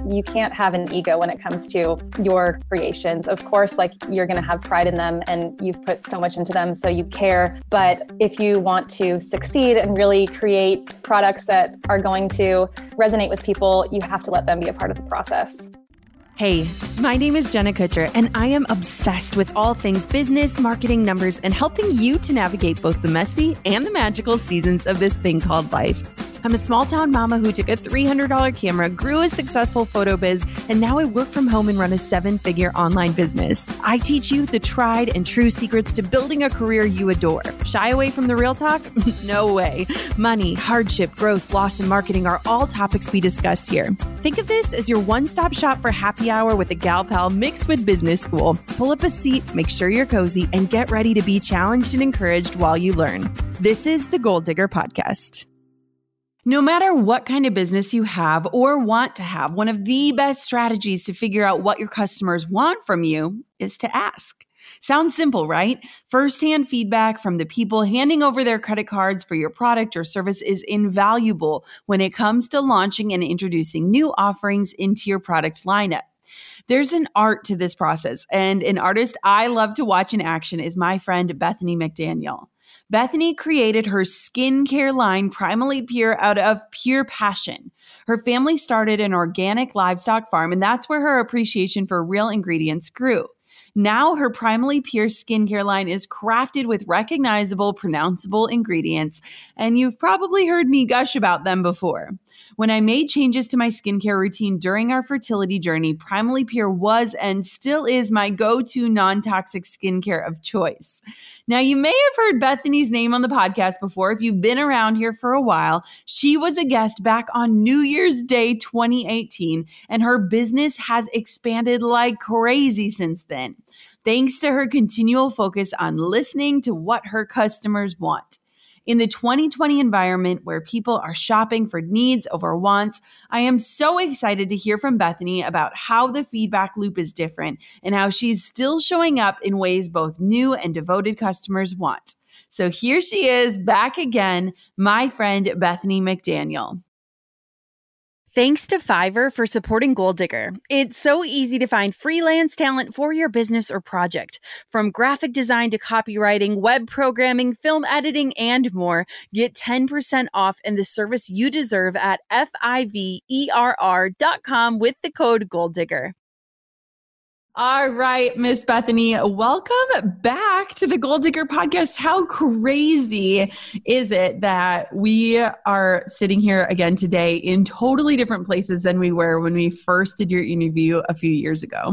you can't have an ego when it comes to your creations. Of course, like you're going to have pride in them and you've put so much into them, so you care. But if you want to succeed and really create products that are going to resonate with people, you have to let them be a part of the process. Hey, my name is Jenna Kutcher, and I am obsessed with all things business, marketing, numbers, and helping you to navigate both the messy and the magical seasons of this thing called life. I'm a small town mama who took a $300 camera, grew a successful photo biz, and now I work from home and run a 7-figure online business. I teach you the tried and true secrets to building a career you adore. Shy away from the real talk? No way. Money, hardship, growth, loss, and marketing are all topics we discuss here. Think of this as your one-stop shop for happy hour with a gal pal mixed with business school. Pull up a seat, make sure you're cozy, and get ready to be challenged and encouraged while you learn. This is the Goal Digger Podcast. No matter what kind of business you have or want to have, one of the best strategies to figure out what your customers want from you is to ask. Sounds simple, right? First-hand feedback from the people handing over their credit cards for your product or service is invaluable when it comes to launching and introducing new offerings into your product lineup. There's an art to this process, and an artist I love to watch in action is my friend Bethany McDaniel. Bethany created her skincare line Primally Pure out of pure passion. Her family started an organic livestock farm, and that's where her appreciation for real ingredients grew. Now her Primally Pure skincare line is crafted with recognizable, pronounceable ingredients, and you've probably heard me gush about them before. When I made changes to my skincare routine during our fertility journey, Primally Pure was and still is my go-to non-toxic skincare of choice. Now, you may have heard Bethany's name on the podcast before if you've been around here for a while. She was a guest back on New Year's Day 2018, and her business has expanded like crazy since then, thanks to her continual focus on listening to what her customers want. In the 2020 environment where people are shopping for needs over wants, I am so excited to hear from Bethany about how the feedback loop is different and how she's still showing up in ways both new and devoted customers want. So here she is back again, my friend Bethany McDaniel. Thanks to Fiverr for supporting Goal Digger. It's so easy to find freelance talent for your business or project. From graphic design to copywriting, web programming, film editing, and more, get 10% off in the service you deserve at fiverr.com with the code GOALDIGGER. All right, Miss Bethany, welcome back to the Goal Digger Podcast. How crazy is it that we are sitting here again today in totally different places than we were when we first did your interview a few years ago?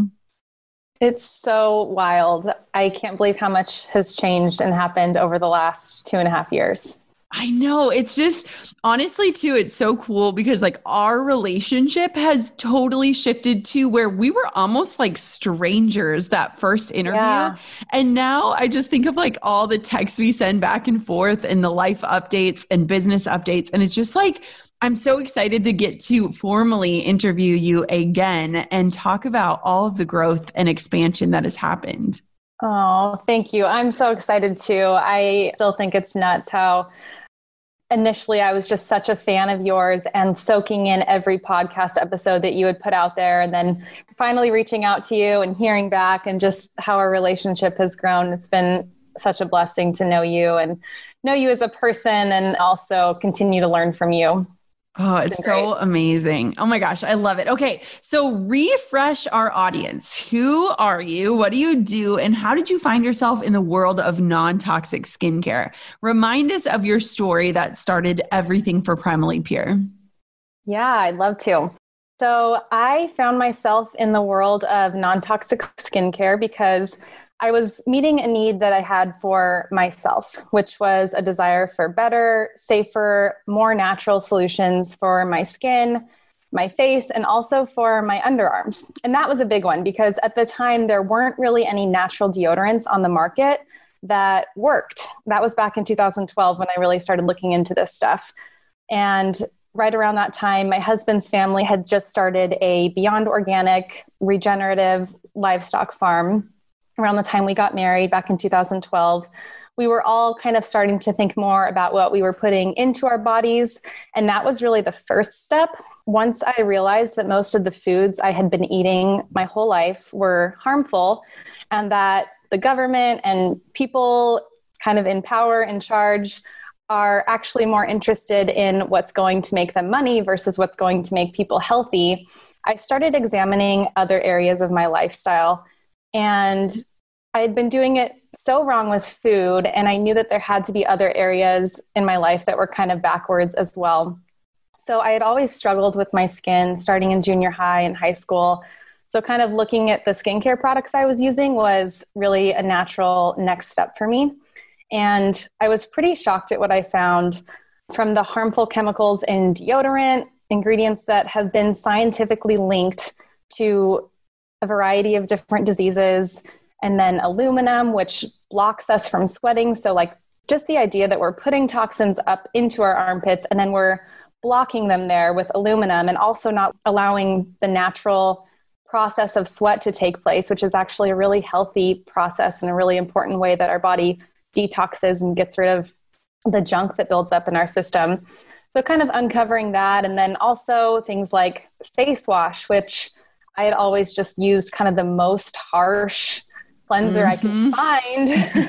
It's so wild. I can't believe how much has changed and happened over the last 2.5 years. I know. It's just, honestly, too, it's so cool because like our relationship has totally shifted to where we were almost like strangers that first interview. Yeah. And now I just think of like all the texts we send back and forth and the life updates and business updates. And it's just like, I'm so excited to get to formally interview you again and talk about all of the growth and expansion that has happened. Oh, thank you. I'm so excited too. I still think it's nuts how initially I was just such a fan of yours and soaking in every podcast episode that you would put out there, and then finally reaching out to you and hearing back and just how our relationship has grown. It's been such a blessing to know you and know you as a person and also continue to learn from you. Oh, it's so amazing. Oh my gosh, I love it. Okay, so refresh our audience. Who are you? What do you do? And how did you find yourself in the world of non-toxic skincare? Remind us of your story that started everything for Primally Pure. Yeah, I'd love to. So I found myself in the world of non-toxic skincare because I was meeting a need that I had for myself, which was a desire for better, safer, more natural solutions for my skin, my face, and also for my underarms. And that was a big one because at the time there weren't really any natural deodorants on the market that worked. That was back in 2012 when I really started looking into this stuff. And right around that time, my husband's family had just started a Beyond Organic regenerative livestock farm. Around the time we got married back in 2012, we were all kind of starting to think more about what we were putting into our bodies. And that was really the first step. Once I realized that most of the foods I had been eating my whole life were harmful, and that the government and people kind of in power, in charge, are actually more interested in what's going to make them money versus what's going to make people healthy, I started examining other areas of my lifestyle. And I had been doing it so wrong with food, and I knew that there had to be other areas in my life that were kind of backwards as well. So I had always struggled with my skin starting in junior high and high school. So kind of looking at the skincare products I was using was really a natural next step for me. And I was pretty shocked at what I found from the harmful chemicals in deodorant, ingredients that have been scientifically linked to a variety of different diseases, and then aluminum, which blocks us from sweating. So like just the idea that we're putting toxins up into our armpits and then we're blocking them there with aluminum, and also not allowing the natural process of sweat to take place, which is actually a really healthy process and a really important way that our body detoxes and gets rid of the junk that builds up in our system. So kind of uncovering that. And then also things like face wash, which I had always just used kind of the most harsh cleanser I could find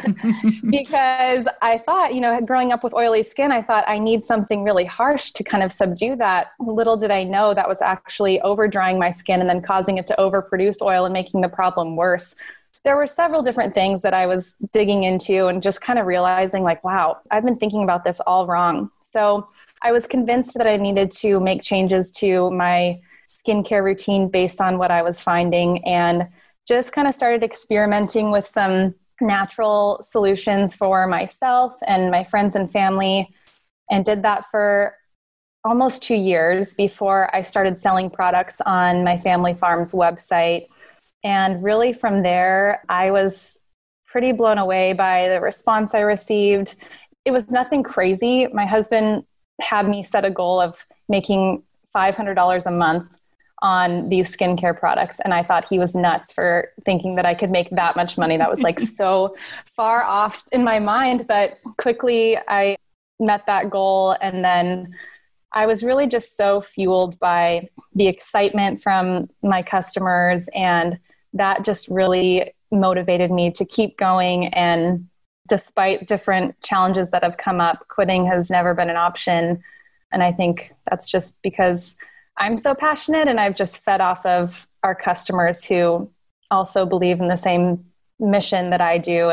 because I thought, growing up with oily skin, I thought I need something really harsh to kind of subdue that. Little did I know that was actually over drying my skin and then causing it to overproduce oil and making the problem worse. There were several different things that I was digging into and just kind of realizing like, wow, I've been thinking about this all wrong. So I was convinced that I needed to make changes to my skincare routine based on what I was finding, and just kind of started experimenting with some natural solutions for myself and my friends and family, and did that for almost 2 years before I started selling products on my family farm's website. And really from there, I was pretty blown away by the response I received. It was nothing crazy. My husband had me set a goal of making $500 a month on these skincare products. And I thought he was nuts for thinking that I could make that much money. That was like so far off in my mind, but quickly I met that goal. And then I was really just so fueled by the excitement from my customers, and that just really motivated me to keep going. And despite different challenges that have come up, quitting has never been an option. And I think that's just because I'm so passionate, and I've just fed off of our customers who also believe in the same mission that I do,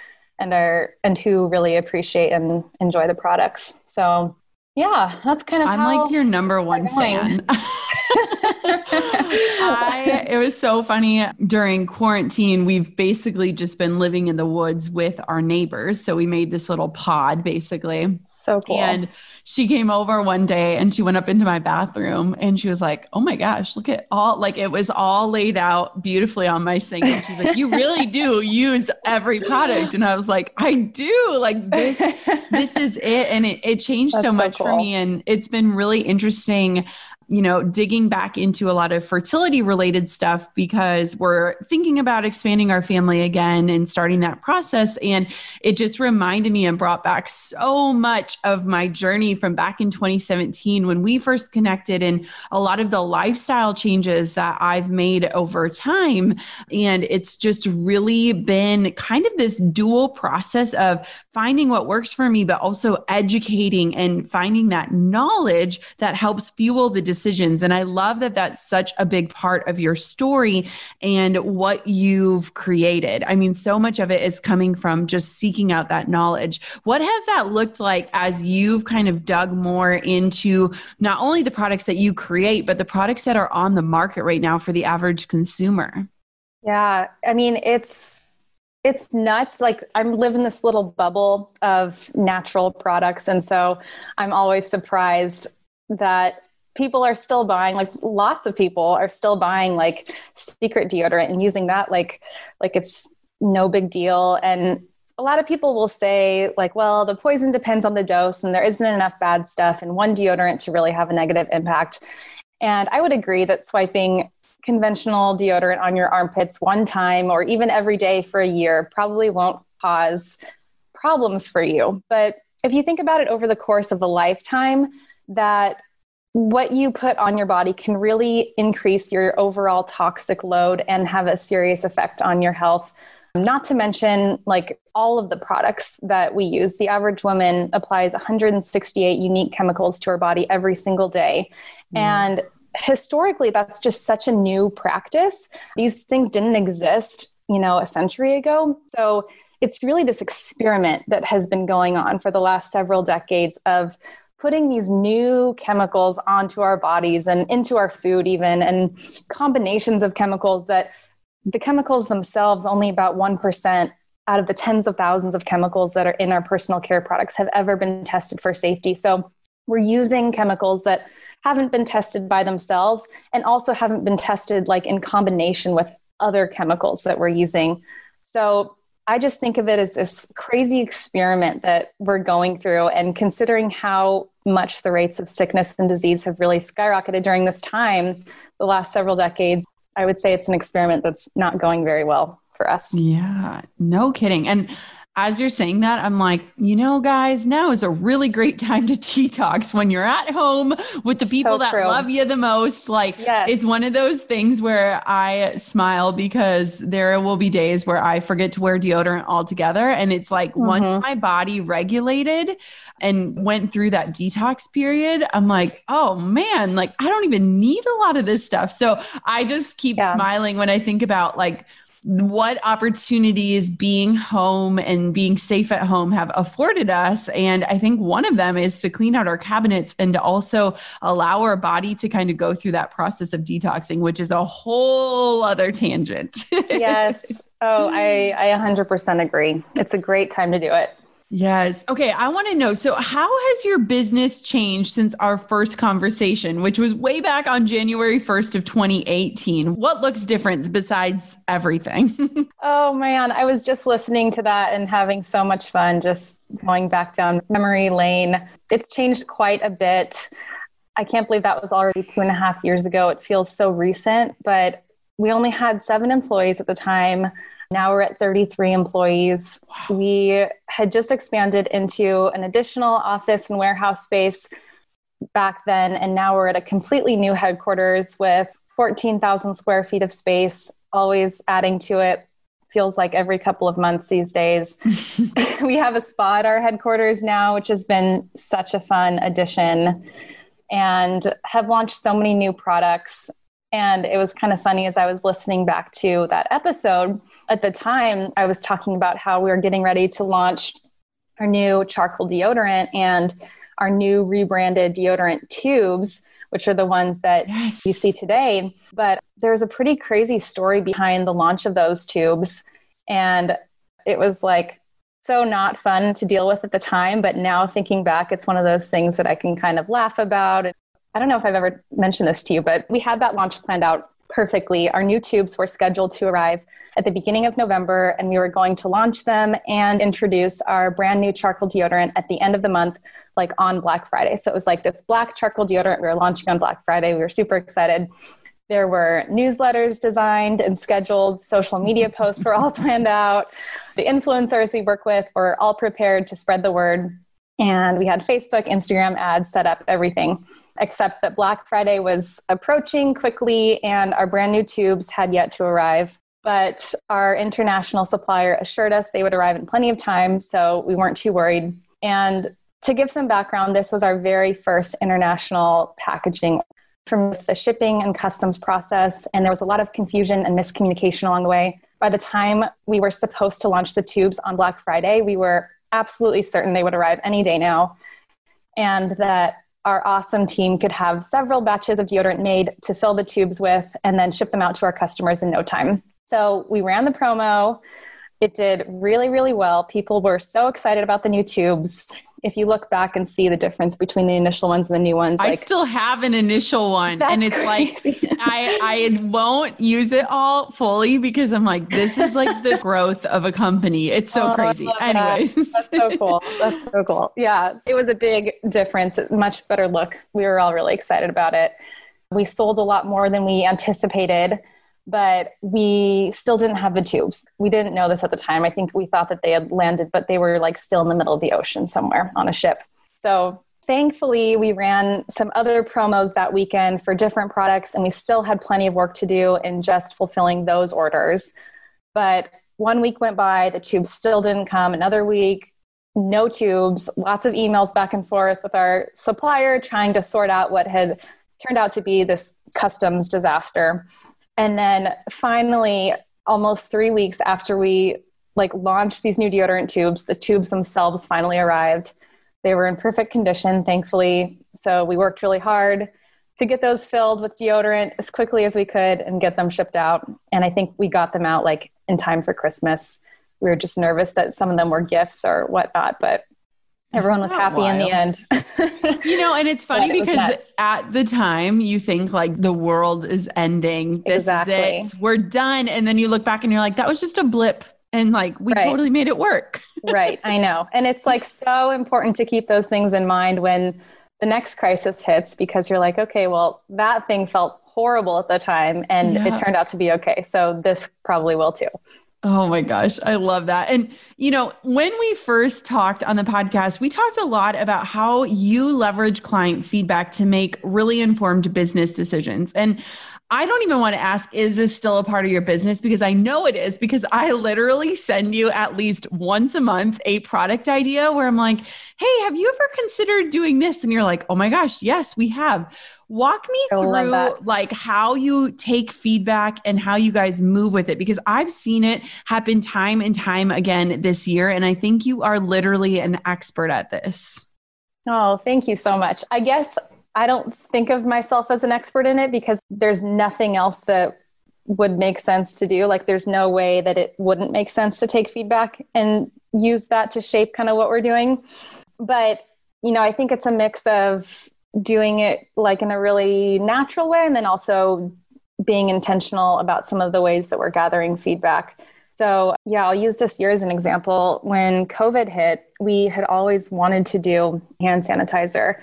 and who really appreciate and enjoy the products. So yeah, that's kind of I'm like your number one fan. It was so funny. During quarantine, we've basically just been living in the woods with our neighbors. So we made this little pod basically. So cool. And she came over one day and she went up into my bathroom and she was like, oh my gosh, look at all, like it was all laid out beautifully on my sink. And she's like, you really do use every product. And I was like, I do, like this is it. And it changed so much for me. And it's been really interesting, digging back into a lot of fertility related stuff, because we're thinking about expanding our family again and starting that process. And it just reminded me and brought back so much of my journey from back in 2017 when we first connected, and a lot of the lifestyle changes that I've made over time. And it's just really been kind of this dual process of finding what works for me, but also educating and finding that knowledge that helps fuel the decisions. And I love that that's such a big part of your story and what you've created. I mean, so much of it is coming from just seeking out that knowledge. What has that looked like as you've kind of dug more into not only the products that you create, but the products that are on the market right now for the average consumer? Yeah, I mean, it's nuts. Like I'm living this little bubble of natural products. And so I'm always surprised that people are still buying, like lots of people are still buying like secret deodorant and using that like it's no big deal. And a lot of people will say like, well, the poison depends on the dose and there isn't enough bad stuff in one deodorant to really have a negative impact. And I would agree that swiping conventional deodorant on your armpits one time or even every day for a year probably won't cause problems for you. But if you think about it over the course of a lifetime, that what you put on your body can really increase your overall toxic load and have a serious effect on your health. Not to mention, like, all of the products that we use. The average woman applies 168 unique chemicals to her body every single day. And historically, that's just such a new practice. These things didn't exist, a century ago. So it's really this experiment that has been going on for the last several decades of putting these new chemicals onto our bodies and into our food even, and combinations of chemicals that the chemicals themselves, only about 1% out of the tens of thousands of chemicals that are in our personal care products have ever been tested for safety. So we're using chemicals that haven't been tested by themselves and also haven't been tested like in combination with other chemicals that we're using. So I just think of it as this crazy experiment that we're going through, and considering how much the rates of sickness and disease have really skyrocketed during this time, the last several decades, I would say it's an experiment that's not going very well for us. Yeah, no kidding. And as you're saying that, I'm like, guys, now is a really great time to detox when you're at home with the people that love you the most. Like, It's one of those things where I smile because there will be days where I forget to wear deodorant altogether. And it's like, once my body regulated and went through that detox period, I'm like, oh man, like I don't even need a lot of this stuff. So I just keep smiling when I think about like, what opportunities being home and being safe at home have afforded us. And I think one of them is to clean out our cabinets and to also allow our body to kind of go through that process of detoxing, which is a whole other tangent. Yes. Oh, I 100% agree. It's a great time to do it. Yes. Okay. I want to know, so how has your business changed since our first conversation, which was way back on January 1st of 2018? What looks different besides everything? Oh man, I was just listening to that and having so much fun, just going back down memory lane. It's changed quite a bit. I can't believe that was already 2.5 years ago. It feels so recent, but we only had 7 employees at the time. Now we're at 33 employees. Wow. We had just expanded into an additional office and warehouse space back then. And now we're at a completely new headquarters with 14,000 square feet of space, always adding to it. Feels like every couple of months these days. We have a spa at our headquarters now, which has been such a fun addition, and have launched so many new products. And it was kind of funny as I was listening back to that episode. At the time, I was talking about how we were getting ready to launch our new charcoal deodorant and our new rebranded deodorant tubes, which are the ones that you see today. But there's a pretty crazy story behind the launch of those tubes. And it was like so not fun to deal with at the time. But now thinking back, it's one of those things that I can kind of laugh about. I don't know if I've ever mentioned this to you, but we had that launch planned out perfectly. Our new tubes were scheduled to arrive at the beginning of November, and we were going to launch them and introduce our brand new charcoal deodorant at the end of the month, like on Black Friday. So it was like this black charcoal deodorant we were launching on Black Friday. We were super excited. There were newsletters designed and scheduled. Social media posts were all planned out. The influencers we work with were all prepared to spread the word. And we had Facebook, Instagram ads set up, everything. Except that Black Friday was approaching quickly and our brand new tubes had yet to arrive. But our international supplier assured us they would arrive in plenty of time, so we weren't too worried. And to give some background, this was our very first international packaging from the shipping and customs process, and there was a lot of confusion and miscommunication along the way. By the time we were supposed to launch the tubes on Black Friday, we were absolutely certain they would arrive any day now, and that our awesome team could have several batches of deodorant made to fill the tubes with and then ship them out to our customers in no time. So we ran the promo. It did really, really well. People were so excited about the new tubes. If you look back and see the difference between the initial ones and the new ones. I still have an initial one, and it's crazy. Like, I won't use it all fully because I'm like, this is like the growth of a company. It's so crazy. Anyways. That's so cool. That's so cool. Yeah. It was a big difference. Much better look. We were all really excited about it. We sold a lot more than we anticipated. but we still didn't have the tubes. We didn't know this at the time. I think we thought that they had landed, but they were like still in the middle of the ocean somewhere on a ship. So thankfully, we ran some other promos that weekend for different products, and we still had plenty of work to do in just fulfilling those orders. But 1 week went by, the tubes still didn't come. Another week, no tubes, lots of emails back and forth with our supplier trying to sort out what had turned out to be this customs disaster. And then finally, almost 3 weeks after we launched these new deodorant tubes, the tubes themselves finally arrived. They were in perfect condition, thankfully. So we worked really hard to get those filled with deodorant as quickly as we could and get them shipped out. And I think we got them out in time for Christmas. We were just nervous that some of them were gifts or whatnot, but everyone was happy in the end. And it's funny because at the time you think the world is ending. This is it. We're done. And then you look back and you're like, that was just a blip. And we totally made it work. Right. I know. And it's so important to keep those things in mind when the next crisis hits, because you're like, okay, well, that thing felt horrible at the time and it turned out to be okay. So this probably will too. Oh my gosh. I love that. And, when we first talked on the podcast, we talked a lot about how you leverage client feedback to make really informed business decisions. And I don't even want to ask, is this still a part of your business? Because I know it is, because I literally send you at least once a month a product idea where I'm like, hey, have you ever considered doing this? And you're like, oh my gosh, yes, we have. Walk me through how you take feedback and how you guys move with it, because I've seen it happen time and time again this year. And I think you are literally an expert at this. Oh, thank you so much. I guess I don't think of myself as an expert in it because there's nothing else that would make sense to do. There's no way that it wouldn't make sense to take feedback and use that to shape kind of what we're doing. But, I think it's a mix of doing it in a really natural way, and then also being intentional about some of the ways that we're gathering feedback. So I'll use this year as an example. When COVID hit, we had always wanted to do hand sanitizer,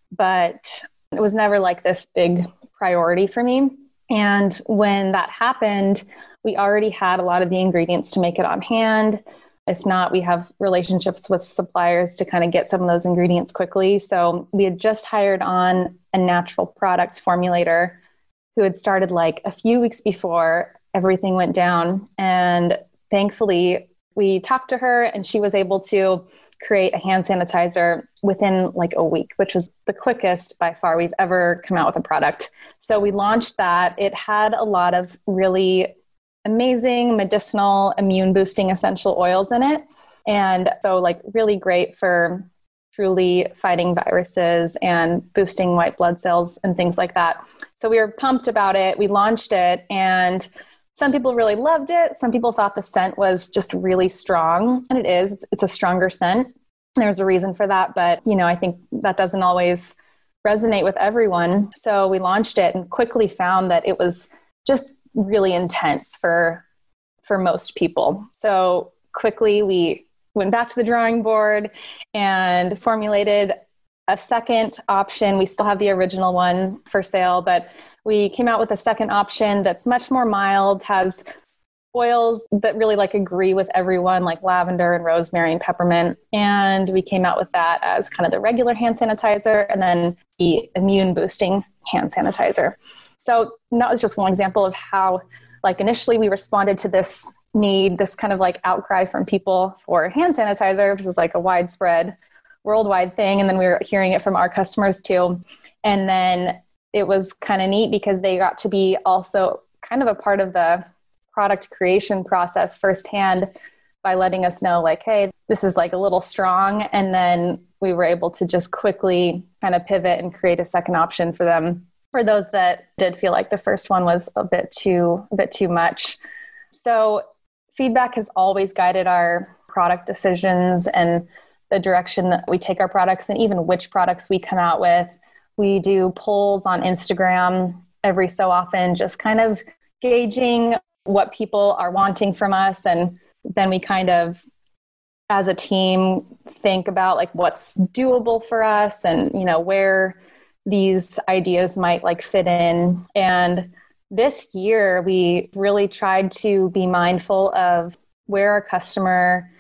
but it was never this big priority for me. And when that happened, we already had a lot of the ingredients to make it on hand. If not, we have relationships with suppliers to kind of get some of those ingredients quickly. So we had just hired on a natural product formulator who had started a few weeks before everything went down. And thankfully, we talked to her and she was able to create a hand sanitizer within a week, which was the quickest by far we've ever come out with a product. So we launched that. It had a lot of really amazing medicinal, immune boosting essential oils in it. And so really great for truly fighting viruses and boosting white blood cells and things like that. So we were pumped about it. We launched it and some people really loved it. Some people thought the scent was just really strong, and it is. It's a stronger scent. There's a reason for that, but I think that doesn't always resonate with everyone. So we launched it and quickly found that it was just really intense for most people. So quickly we went back to the drawing board and formulated a second option. We still have the original one for sale, but we came out with a second option that's much more mild, has oils that really agree with everyone, like lavender and rosemary and peppermint. And we came out with that as kind of the regular hand sanitizer and then the immune boosting hand sanitizer. So that was just one example of how initially we responded to this need, this kind of outcry from people for hand sanitizer, which was a widespread worldwide thing. And then we were hearing it from our customers too. And then it was kind of neat because they got to be also kind of a part of the product creation process firsthand by letting us know hey, this is a little strong. And then we were able to just quickly kind of pivot and create a second option for them, for those that did feel the first one was a bit too much. So feedback has always guided our product decisions and the direction that we take our products and even which products we come out with. We do polls on Instagram every so often, just kind of gauging what people are wanting from us. And then we kind of, as a team, think about what's doable for us and, where these ideas might fit in. And this year, we really tried to be mindful of where our customer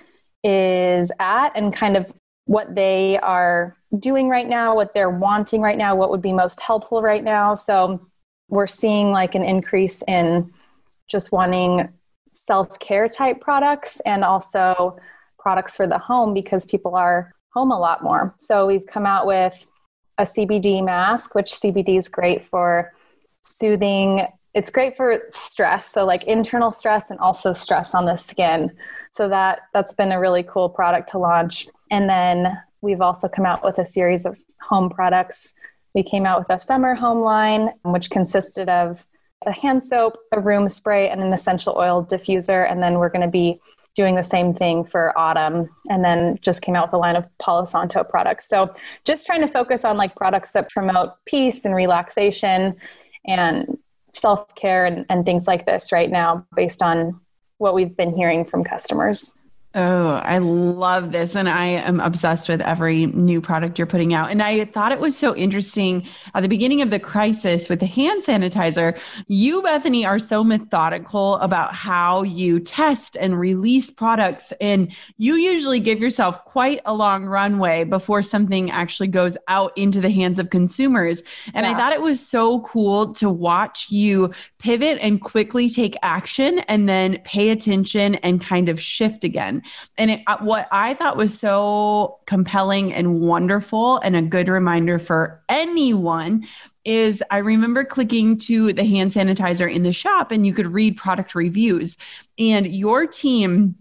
is at and kind of what they are doing right now, what they're wanting right now, what would be most helpful right now. So we're seeing like an increase in just wanting self-care type products and also products for the home because people are home a lot more. So we've come out with a CBD mask, which CBD is great for soothing. It's great for stress. So like internal stress and also stress on the skin. So that's been a really cool product to launch. And then we've also come out with a series of home products. We came out with a summer home line, which consisted of a hand soap, a room spray, and an essential oil diffuser. And then we're going to be doing the same thing for autumn, and then just came out with a line of Palo Santo products. So just trying to focus on like products that promote peace and relaxation and self-care and things like this right now based on what we've been hearing from customers. Oh, I love this. And I am obsessed with every new product you're putting out. And I thought it was so interesting at the beginning of the crisis with the hand sanitizer, you, Bethany, are so methodical about how you test and release products. And you usually give yourself quite a long runway before something actually goes out into the hands of consumers. And I thought it was so cool to watch you pivot and quickly take action and then pay attention and kind of shift again. And what I thought was so compelling and wonderful and a good reminder for anyone is I remember clicking to the hand sanitizer in the shop and you could read product reviews, and your team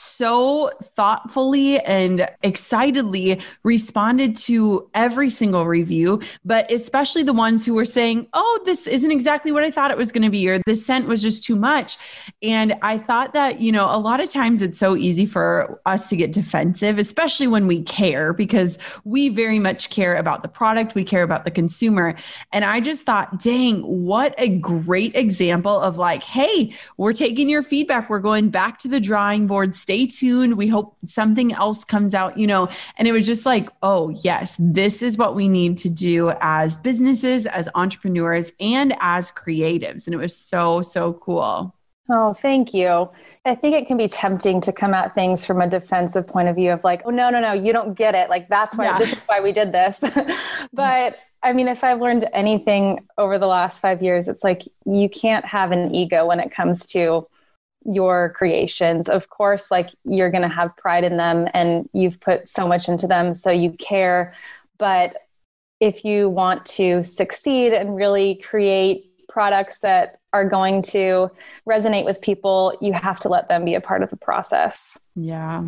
so thoughtfully and excitedly responded to every single review, but especially the ones who were saying, oh, this isn't exactly what I thought it was going to be, or the scent was just too much. And I thought that, a lot of times it's so easy for us to get defensive, especially when we care, because we very much care about the product. We care about the consumer. And I just thought, dang, what a great example of like, hey, we're taking your feedback. We're going back to the drawing board. Stay tuned. We hope something else comes out, and it was just like, oh yes, this is what we need to do as businesses, as entrepreneurs, and as creatives. And it was so, so cool. Oh, thank you. I think it can be tempting to come at things from a defensive point of view of like, oh, no, you don't get it. Like, that's why, this is why we did this. But I mean, if I've learned anything over the last 5 years, it's like, you can't have an ego when it comes to your creations. Of course, like you're going to have pride in them and you've put so much into them, so you care. But if you want to succeed and really create products that are going to resonate with people, you have to let them be a part of the process. Yeah.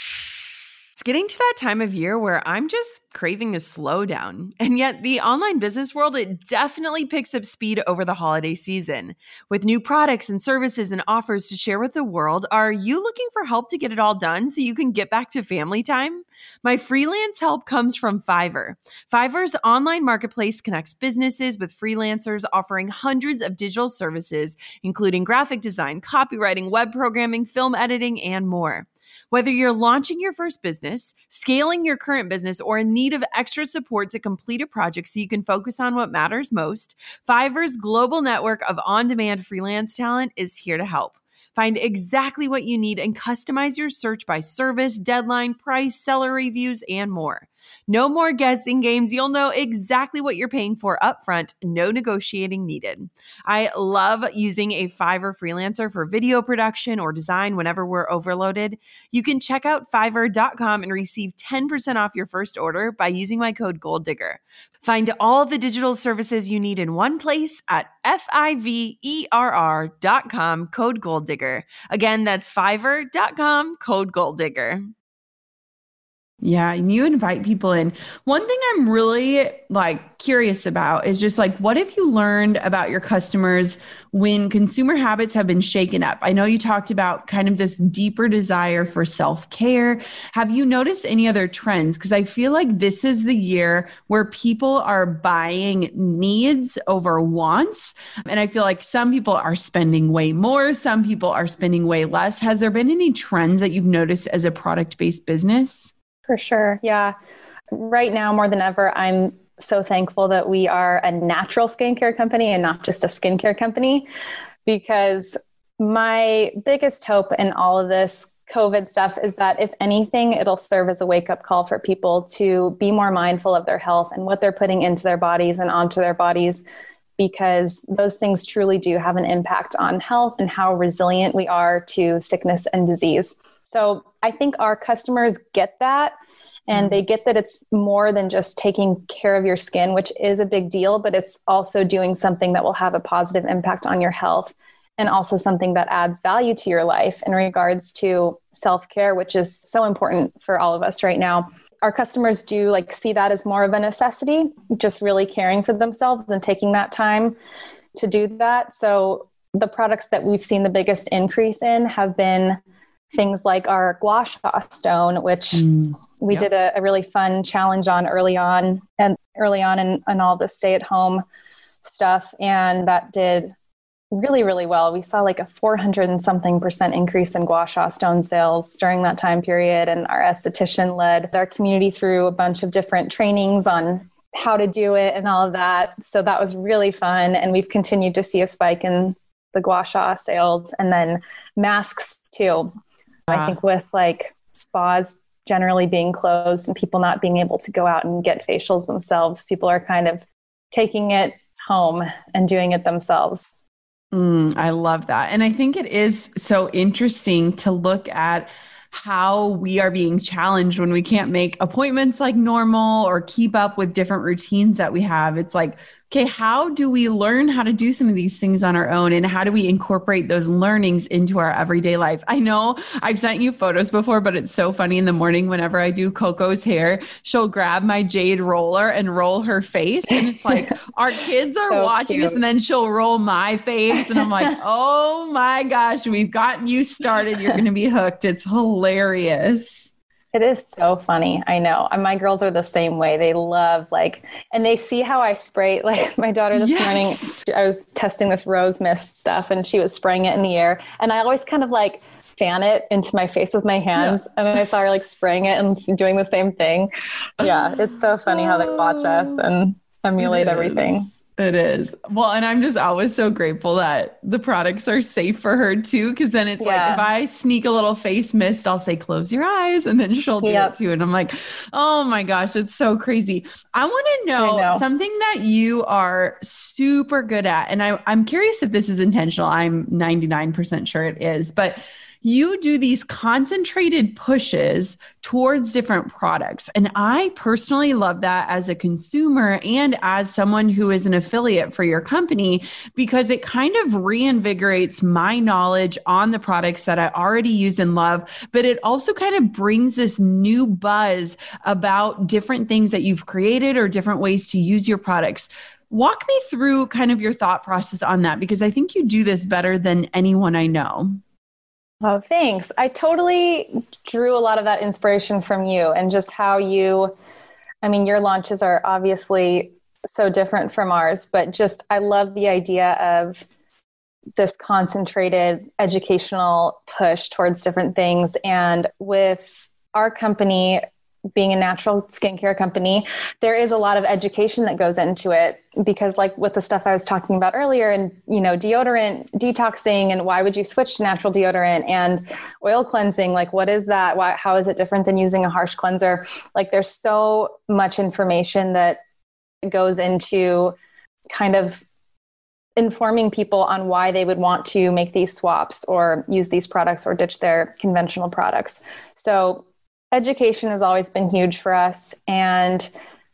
It's getting to that time of year where I'm just craving a slowdown. And yet the online business world, it definitely picks up speed over the holiday season. With new products and services and offers to share with the world, are you looking for help to get it all done so you can get back to family time? My freelance help comes from Fiverr. Fiverr's online marketplace connects businesses with freelancers offering hundreds of digital services, including graphic design, copywriting, web programming, film editing, and more. Whether you're launching your first business, scaling your current business, or in need of extra support to complete a project so you can focus on what matters most, Fiverr's global network of on-demand freelance talent is here to help. Find exactly what you need and customize your search by service, deadline, price, seller reviews, and more. No more guessing games. You'll know exactly what you're paying for upfront. No negotiating needed. I love using a Fiverr freelancer for video production or design whenever we're overloaded. You can check out Fiverr.com and receive 10% off your first order by using my code GOLDDIGGER. Find all the digital services you need in one place at Fiverr.com, code GOLDDIGGER. Again, that's Fiverr.com, code GOLDDIGGER. Yeah. And you invite people in. One thing I'm really curious about is just what have you learned about your customers when consumer habits have been shaken up? I know you talked about kind of this deeper desire for self-care. Have you noticed any other trends? Because I feel like this is the year where people are buying needs over wants. And I feel like some people are spending way more. Some people are spending way less. Has there been any trends that you've noticed as a product-based business? For sure. Yeah. Right now, more than ever, I'm so thankful that we are a natural skincare company and not just a skincare company, because my biggest hope in all of this COVID stuff is that if anything, it'll serve as a wake-up call for people to be more mindful of their health and what they're putting into their bodies and onto their bodies, because those things truly do have an impact on health and how resilient we are to sickness and disease. So I think our customers get that, and they get that it's more than just taking care of your skin, which is a big deal, but it's also doing something that will have a positive impact on your health, and also something that adds value to your life in regards to self-care, which is so important for all of us right now. Our customers do see that as more of a necessity, just really caring for themselves and taking that time to do that. So the products that we've seen the biggest increase in have been things like our Gua Sha Stone, which we did a really fun challenge on early on in all the stay-at-home stuff. And that did really, really well. We saw a 400 and something % increase in Gua Sha Stone sales during that time period. And our esthetician led our community through a bunch of different trainings on how to do it and all of that. So that was really fun. And we've continued to see a spike in the Gua Sha sales, and then masks too. I think with spas generally being closed and people not being able to go out and get facials themselves, people are kind of taking it home and doing it themselves. I love that. And I think it is so interesting to look at how we are being challenged when we can't make appointments like normal or keep up with different routines that we have. It's okay, how do we learn how to do some of these things on our own? And how do we incorporate those learnings into our everyday life? I know I've sent you photos before, but it's so funny in the morning whenever I do Coco's hair, she'll grab my jade roller and roll her face. And it's our kids are so watching us, and then she'll roll my face. And I'm oh my gosh, we've gotten you started. You're going to be hooked. It's hilarious. It is so funny. I know. And my girls are the same way. They love and they see how I spray. My daughter this morning, I was testing this rose mist stuff and she was spraying it in the air. And I always kind of fan it into my face with my hands. Yeah. And I saw her spraying it and doing the same thing. Yeah. It's so funny how they watch us and emulate everything. It is. Well, and I'm just always so grateful that the products are safe for her too. Cause then it's if I sneak a little face mist, I'll say, close your eyes. And then she'll do it too. And I'm oh my gosh, it's so crazy. I want to know something that you are super good at. And I'm curious if this is intentional. I'm 99% sure it is, but you do these concentrated pushes towards different products. And I personally love that as a consumer and as someone who is an affiliate for your company, because it kind of reinvigorates my knowledge on the products that I already use and love, but it also kind of brings this new buzz about different things that you've created or different ways to use your products. Walk me through kind of your thought process on that, because I think you do this better than anyone I know. Oh, thanks. I totally drew a lot of that inspiration from you and just how your launches are obviously so different from ours, but just, I love the idea of this concentrated educational push towards different things. And with our company being a natural skincare company, there is a lot of education that goes into it, because with the stuff I was talking about earlier and, deodorant, detoxing, and why would you switch to natural deodorant, and oil cleansing? What is that? How is it different than using a harsh cleanser? There's so much information that goes into kind of informing people on why they would want to make these swaps or use these products or ditch their conventional products. So education has always been huge for us. And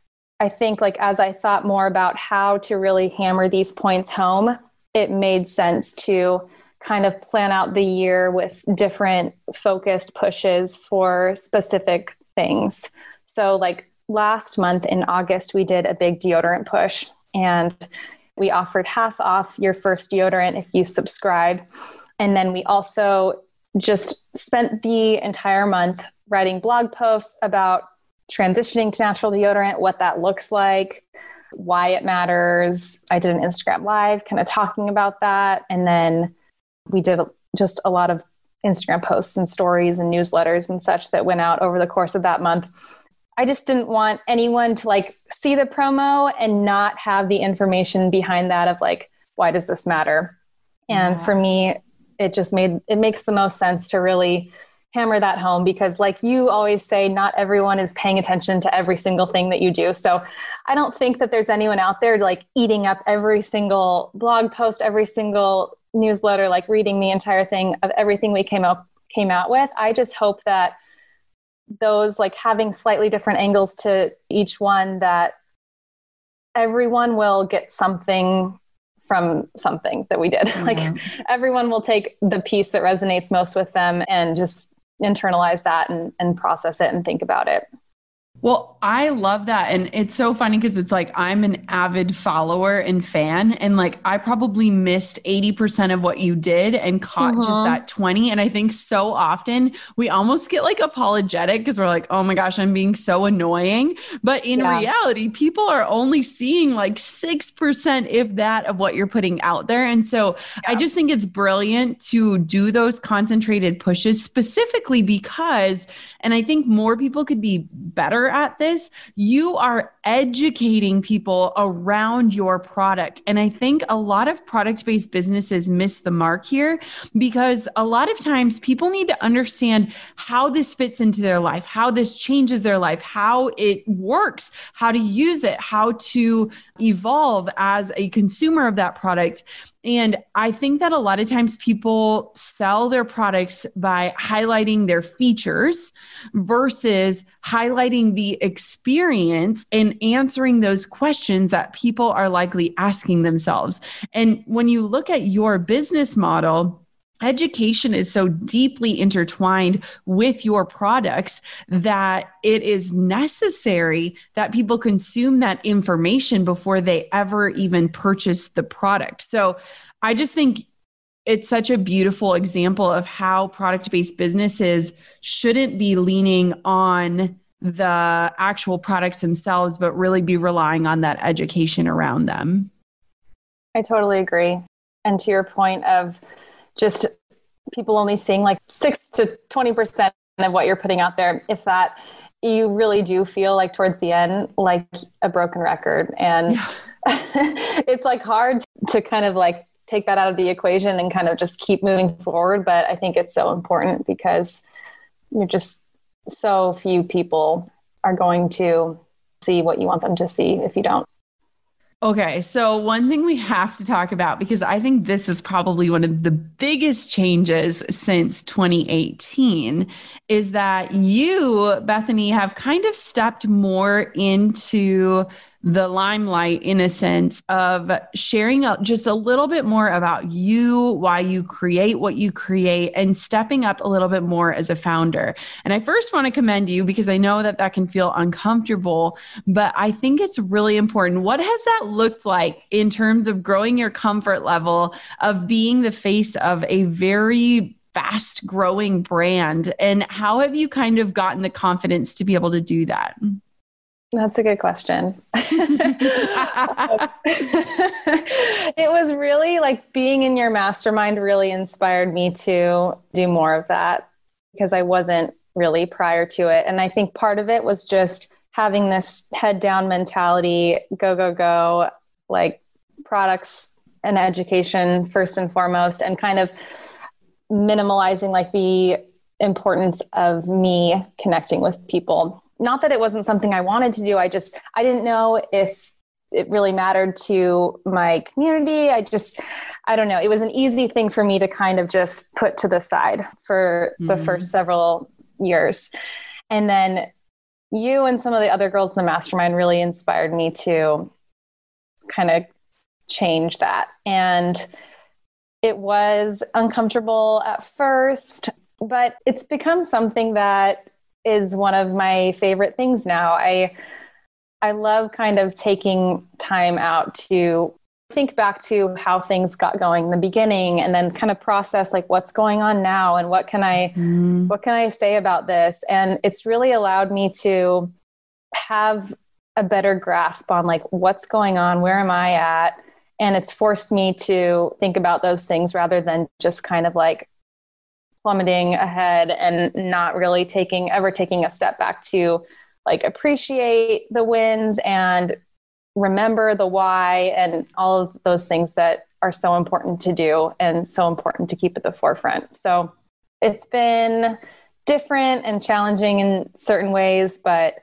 I think as I thought more about how to really hammer these points home, it made sense to kind of plan out the year with different focused pushes for specific things. So last month in August, we did a big deodorant push, and we offered half off your first deodorant if you subscribe. And then we also just spent the entire month writing blog posts about transitioning to natural deodorant, what that looks like, why it matters. I did an Instagram live kind of talking about that. And then we did just a lot of Instagram posts and stories and newsletters and such that went out over the course of that month. I just didn't want anyone to like see the promo and not have the information behind that of like, why does this matter? And for me, it makes the most sense to really hammer that home, because like you always say, not everyone is paying attention to every single thing that you do. So I don't think that there's anyone out there like eating up every single blog post, every single newsletter, like reading the entire thing of everything we came out with. I just hope that those like having slightly different angles to each one, that everyone will get something from something that we did. Yeah. Like everyone will take the piece that resonates most with them and just internalize that and process it and think about it. Well, I love that. And it's so funny because it's like, I'm an avid follower and fan, and like, I probably missed 80% of what you did and caught just that 20. And I think so often we almost get like apologetic because we're like, oh my gosh, I'm being so annoying. But in reality, people are only seeing like 6%, if that, of what you're putting out there. And so I just think it's brilliant to do those concentrated pushes specifically because, and I think more people could be better at this, you are educating people around your product. And I think a lot of product-based businesses miss the mark here, because a lot of times people need to understand how this fits into their life, how this changes their life, how it works, how to use it, how to evolve as a consumer of that product. And I think that a lot of times people sell their products by highlighting their features versus highlighting the experience and answering those questions that people are likely asking themselves. And when you look at your business model, education is so deeply intertwined with your products that it is necessary that people consume that information before they ever even purchase the product. So I just think it's such a beautiful example of how product-based businesses shouldn't be leaning on the actual products themselves, but really be relying on that education around them. I totally agree. And to your point of just people only seeing like 6 to 20% of what you're putting out there, if that, you really do feel like towards the end, like a broken record. And it's like hard to kind of like take that out of the equation and kind of just keep moving forward. But I think it's so important because you're just so few people are going to see what you want them to see if you don't. Okay, so one thing we have to talk about, because I think this is probably one of the biggest changes since 2018, is that you, Bethany, have kind of stepped more into the limelight in a sense of sharing just a little bit more about you, why you create what you create, and stepping up a little bit more as a founder. And I first want to commend you because I know that that can feel uncomfortable, but I think it's really important. What has that looked like in terms of growing your comfort level of being the face of a very fast growing brand? And how have you kind of gotten the confidence to be able to do that? That's a good question. It was really like being in your mastermind really inspired me to do more of that because I wasn't really prior to it. And I think part of it was just having this head down mentality, go, go, go, like products and education first and foremost, and kind of minimalizing like the importance of me connecting with people. Not that it wasn't something I wanted to do. I didn't know if it really mattered to my community. I don't know. It was an easy thing for me to kind of just put to the side for the first several years. And then you and some of the other girls in the mastermind really inspired me to kind of change that. And it was uncomfortable at first, but it's become something that is one of my favorite things now. I love kind of taking time out to think back to how things got going in the beginning and then kind of process like what's going on now and what can I say about this? And it's really allowed me to have a better grasp on like what's going on, where am I at? And it's forced me to think about those things rather than just kind of like plummeting ahead and not really taking a step back to like appreciate the wins and remember the why and all of those things that are so important to do and so important to keep at the forefront. So it's been different and challenging in certain ways, but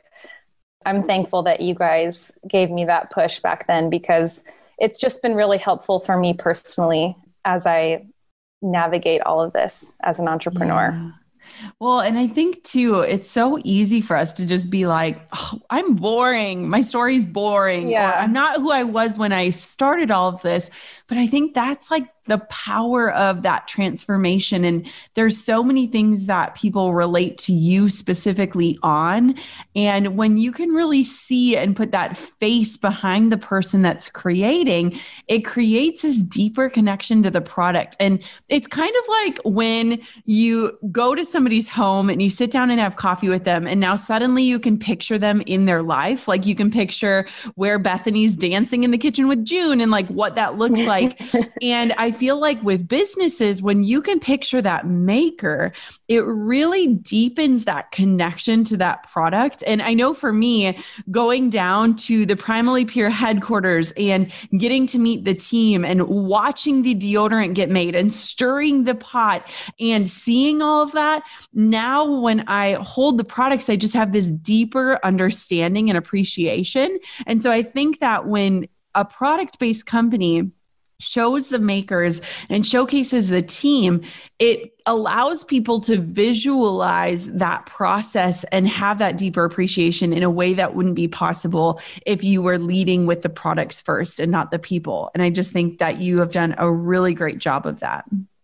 I'm thankful that you guys gave me that push back then, because it's just been really helpful for me personally as I navigate all of this as an entrepreneur. Yeah. Well, and I think too, it's so easy for us to just be like, oh, I'm boring. My story's boring. Yeah. Or I'm not who I was when I started all of this. But I think that's like the power of that transformation. And there's so many things that people relate to you specifically on. And when you can really see and put that face behind the person that's creating, it creates this deeper connection to the product. And it's kind of like when you go to somebody's home and you sit down and have coffee with them, and now suddenly you can picture them in their life. Like you can picture where Bethany's dancing in the kitchen with June and like what that looks like. And I feel like with businesses, when you can picture that maker, it really deepens that connection to that product. And I know for me, going down to the Primally Pure headquarters and getting to meet the team and watching the deodorant get made and stirring the pot and seeing all of that, now when I hold the products, I just have this deeper understanding and appreciation. And so I think that when a product-based company shows the makers and showcases the team, it allows people to visualize that process and have that deeper appreciation in a way that wouldn't be possible if you were leading with the products first and not the people. And I just think that you have done a really great job of that.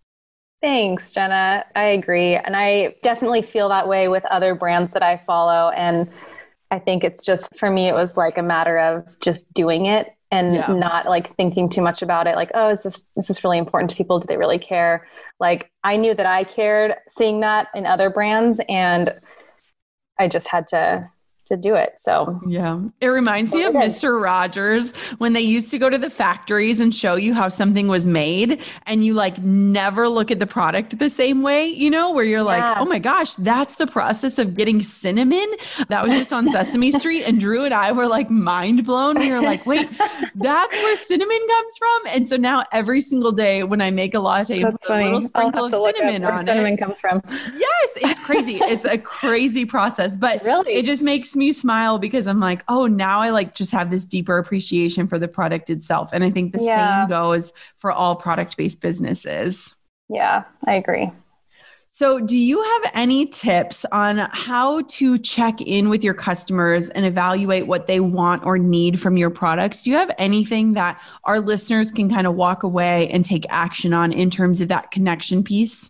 Thanks, Jenna. I agree. And I definitely feel that way with other brands that I follow. And I think it's just, for me, it was like a matter of just doing it and not like thinking too much about it. Like, oh, is this really important to people? Do they really care? Like, I knew that I cared seeing that in other brands, and I just had to do it. So yeah, it reminds me of Mr. Rogers when they used to go to the factories and show you how something was made, and you like never look at the product the same way, you know, where you're like, oh my gosh, that's the process of getting cinnamon. That was just on Sesame Street. And Drew and I were like mind blown. We were like, wait, that's where cinnamon comes from. And so now every single day when I make a latte, I put a little sprinkle of cinnamon on it. Cinnamon comes from. Yes, it's crazy. It's a crazy process, but really, it just makes me smile because I'm like, oh, now I like just have this deeper appreciation for the product itself. And I think the same goes for all product-based businesses. Yeah, I agree. So do you have any tips on how to check in with your customers and evaluate what they want or need from your products? Do you have anything that our listeners can kind of walk away and take action on in terms of that connection piece?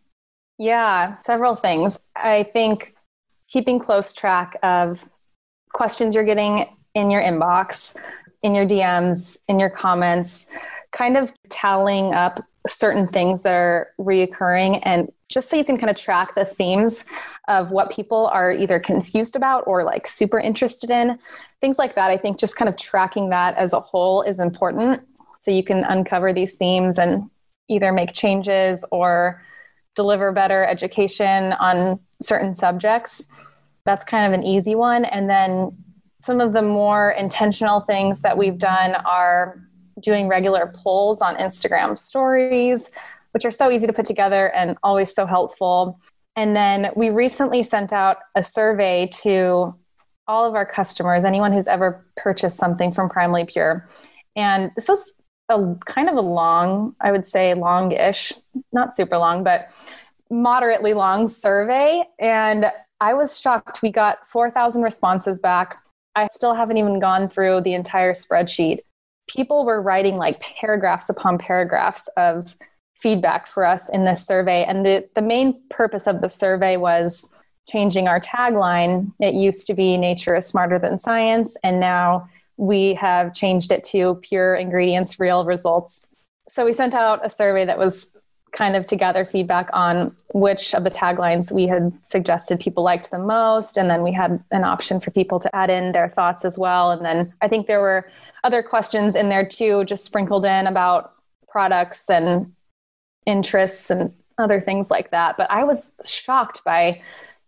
Yeah, several things. I think keeping close track of questions you're getting in your inbox, in your DMs, in your comments, kind of tallying up certain things that are reoccurring, and just so you can kind of track the themes of what people are either confused about or like super interested in, things like that. I think just kind of tracking that as a whole is important, so you can uncover these themes and either make changes or deliver better education on certain subjects. That's kind of an easy one. And then some of the more intentional things that we've done are doing regular polls on Instagram stories, which are so easy to put together and always so helpful. And then we recently sent out a survey to all of our customers, anyone who's ever purchased something from Primally Pure. And this was a kind of a long, I would say longish, not super long, but moderately long survey. And I was shocked. We got 4,000 responses back. I still haven't even gone through the entire spreadsheet. People were writing like paragraphs upon paragraphs of feedback for us in this survey. And the main purpose of the survey was changing our tagline. It used to be "Nature is smarter than science," and now we have changed it to "Pure ingredients, real results." So we sent out a survey that was kind of to gather feedback on which of the taglines we had suggested people liked the most. And then we had an option for people to add in their thoughts as well. And then I think there were other questions in there too, just sprinkled in about products and interests and other things like that. But I was shocked by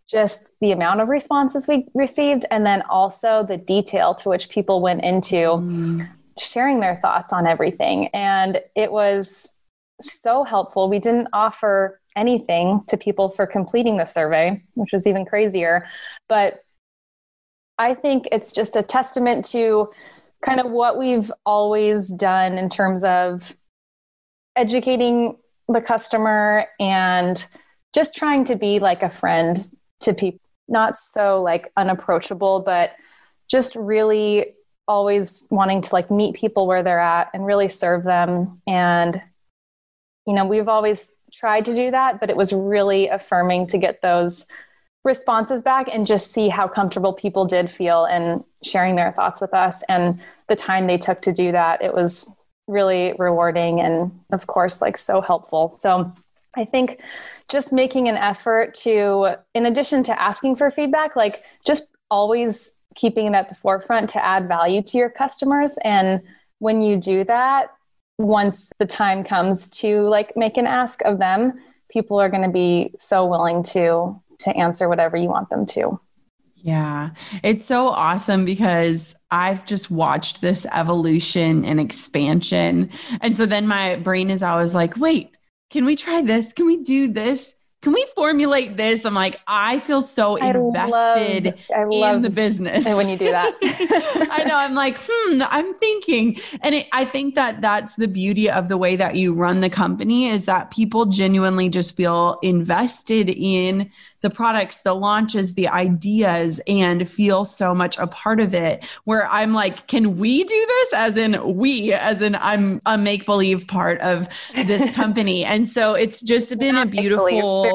just the amount of responses we received, and then also the detail to which people went into sharing their thoughts on everything. And it was so helpful. We didn't offer anything to people for completing the survey, which was even crazier. But I think it's just a testament to kind of what we've always done in terms of educating the customer and just trying to be like a friend to people, not so like unapproachable, but just really always wanting to like meet people where they're at and really serve them. And, you know, we've always tried to do that, but it was really affirming to get those responses back and just see how comfortable people did feel in sharing their thoughts with us and the time they took to do that. It was really rewarding and of course, like so helpful. So I think just making an effort to, in addition to asking for feedback, like just always keeping it at the forefront to add value to your customers. And when you do that, once the time comes to like make an ask of them, people are going to be so willing to answer whatever you want them to. Yeah, it's so awesome because I've just watched this evolution and expansion. And so then my brain is always like, wait, can we try this? Can we do this? Can we formulate this? I'm like, I feel so invested in the business. And when you do that, I know, I'm like, I'm thinking. And I think that that's the beauty of the way that you run the company is that people genuinely just feel invested in the products, the launches, the ideas, and feel so much a part of it where I'm like, can we do this? As in I'm a make-believe part of this company. And so it's just been a beautiful,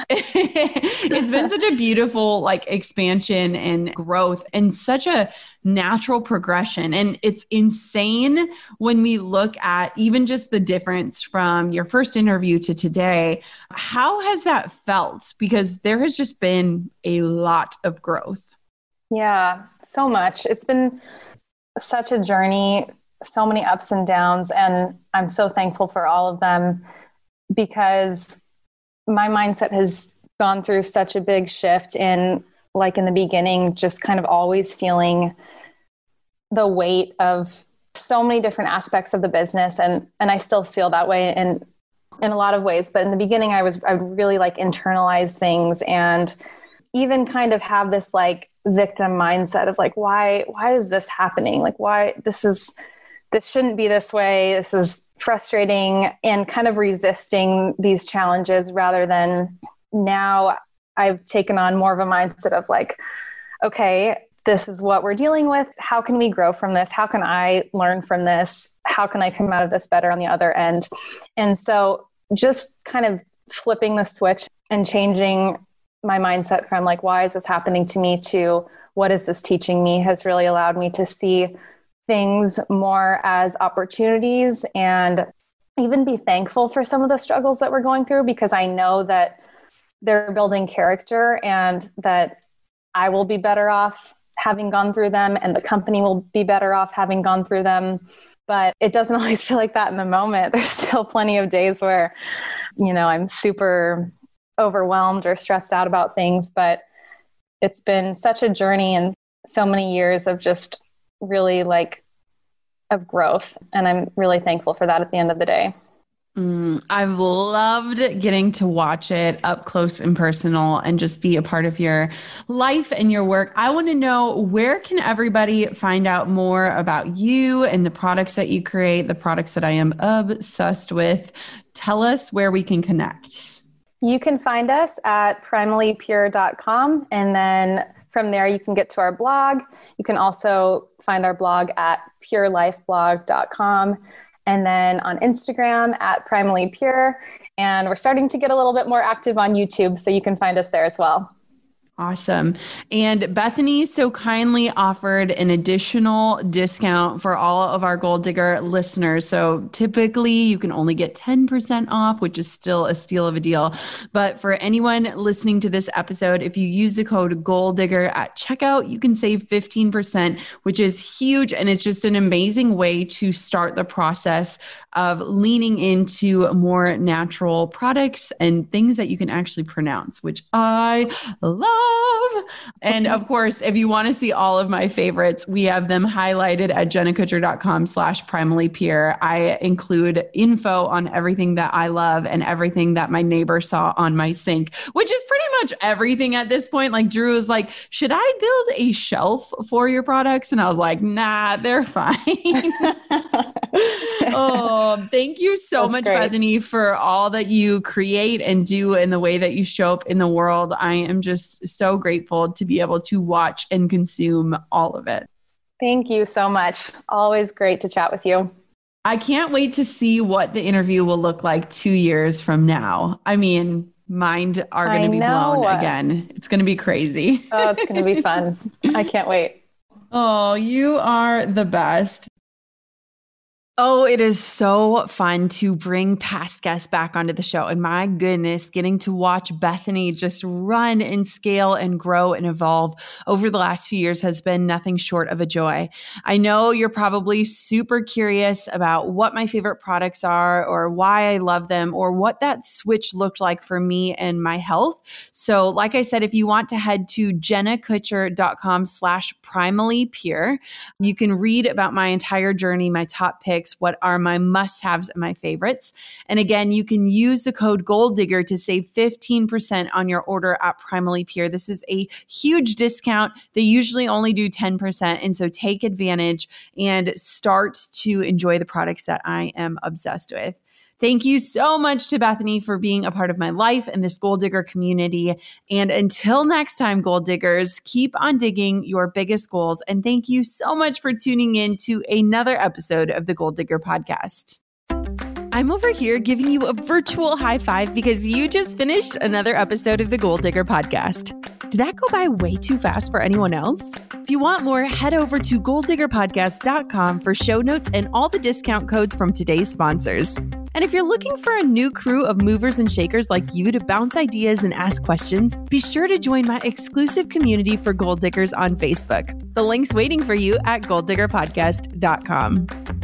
it's been such a beautiful like expansion and growth and such a natural progression. And it's insane when we look at even just the difference from your first interview to today. How has that felt? Because there has just been a lot of growth. Yeah, so much. It's been such a journey, so many ups and downs. And I'm so thankful for all of them because my mindset has gone through such a big shift in like in the beginning, just kind of always feeling the weight of so many different aspects of the business. And I still feel that way in a lot of ways. But in the beginning, I would really like internalize things and even kind of have this like victim mindset of like, why is this happening? Like, why this shouldn't be this way. This is frustrating and kind of resisting these challenges rather than now I've taken on more of a mindset of like, okay, this is what we're dealing with. How can we grow from this? How can I learn from this? How can I come out of this better on the other end? And so just kind of flipping the switch and changing my mindset from like, why is this happening to me to what is this teaching me has really allowed me to see things more as opportunities and even be thankful for some of the struggles that we're going through because I know that they're building character and that I will be better off having gone through them and the company will be better off having gone through them. But it doesn't always feel like that in the moment. There's still plenty of days where, you know, I'm super overwhelmed or stressed out about things, but it's been such a journey and so many years of just really like of growth. And I'm really thankful for that at the end of the day. I've loved getting to watch it up close and personal and just be a part of your life and your work. I want to know, where can everybody find out more about you and the products that you create, the products that I am obsessed with? Tell us where we can connect. You can find us at primallypure.com. And then from there, you can get to our blog. You can also find our blog at purelifeblog.com. And then on Instagram at Primally Pure. And we're starting to get a little bit more active on YouTube, so you can find us there as well. Awesome. And Bethany so kindly offered an additional discount for all of our Goal Digger listeners. So typically you can only get 10% off, which is still a steal of a deal. But for anyone listening to this episode, if you use the code Goal Digger at checkout, you can save 15%, which is huge. And it's just an amazing way to start the process of leaning into more natural products and things that you can actually pronounce, which I love. And of course, if you want to see all of my favorites, we have them highlighted at jennakutcher.com/primallypure. I include info on everything that I love and everything that my neighbor saw on my sink, which is pretty much everything at this point. Like Drew was like, should I build a shelf for your products? And I was like, nah, they're fine. Oh, thank you so much, great. Bethany, for all that you create and do in the way that you show up in the world. I am just so grateful to be able to watch and consume all of it. Thank you so much. Always great to chat with you. I can't wait to see what the interview will look like 2 years from now. I mean, mind are going to be blown again. It's going to be crazy. Oh, it's going to be fun. I can't wait. Oh, you are the best. Oh, it is so fun to bring past guests back onto the show. And my goodness, getting to watch Bethany just run and scale and grow and evolve over the last few years has been nothing short of a joy. I know you're probably super curious about what my favorite products are or why I love them or what that switch looked like for me and my health. So like I said, if you want to head to jennakutcher.com/primallypure, you can read about my entire journey, my top picks, what are my must-haves and my favorites. And again, you can use the code Goal Digger to save 15% on your order at Primally Pure. This is a huge discount. They usually only do 10%. And so take advantage and start to enjoy the products that I am obsessed with. Thank you so much to Bethany for being a part of my life and this Goal Digger community. And until next time, Goal Diggers, keep on digging your biggest goals. And thank you so much for tuning in to another episode of the Goal Digger podcast. I'm over here giving you a virtual high five because you just finished another episode of the Goal Digger podcast. Did that go by way too fast for anyone else? If you want more, head over to goaldiggerpodcast.com for show notes and all the discount codes from today's sponsors. And if you're looking for a new crew of movers and shakers like you to bounce ideas and ask questions, be sure to join my exclusive community for Goal Diggers on Facebook. The link's waiting for you at goaldiggerpodcast.com.